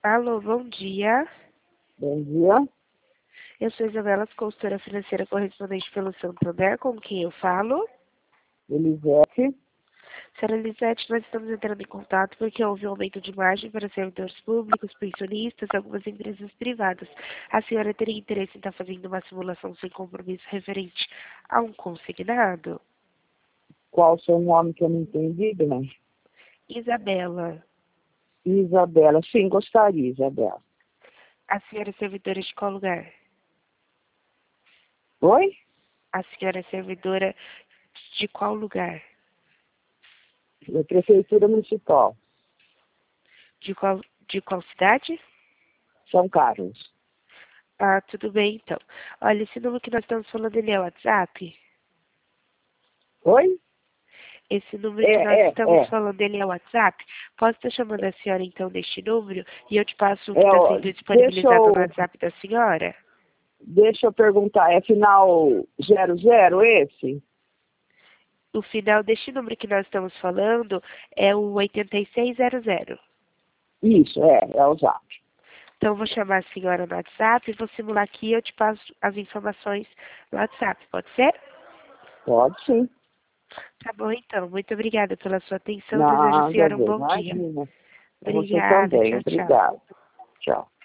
Alô, bom dia. Bom dia. Eu sou Isabela, consultora financeira correspondente pelo Santander, com quem eu falo. Elisete. Senhora Elisete, nós estamos entrando em contato porque houve um aumento de margem para servidores públicos, pensionistas e algumas empresas privadas. A senhora teria interesse em estar fazendo uma simulação sem compromisso referente a um consignado? Qual o seu nome que eu não entendi, né? Isabela, Isabela. Sim, gostaria, Isabela. a senhora é servidora de qual lugar? Oi? A senhora é servidora de qual lugar? Da Prefeitura Municipal, De qual cidade? São Carlos. Ah, tudo bem, então. Olha, esse número que nós estamos falando, ele é o WhatsApp? Oi? Esse número que nós estamos É. falando, ele é o WhatsApp? Posso estar chamando a senhora, então, deste número e eu te passo o que É, está ó, sendo disponibilizado no WhatsApp da senhora? deixa eu perguntar, é final 00 esse? O final deste número que nós estamos falando é o 8600. Isso, é o Zap. Então, eu vou chamar a senhora no WhatsApp, vou simular aqui e eu te passo as informações no WhatsApp, pode ser? Pode sim. Tá bom, então. Muito obrigada pela sua atenção. Desejo à Nada, senhora um Deus, bom dia. imagina. Pra você Obrigada. também, Tchau, tchau. obrigado. Tchau.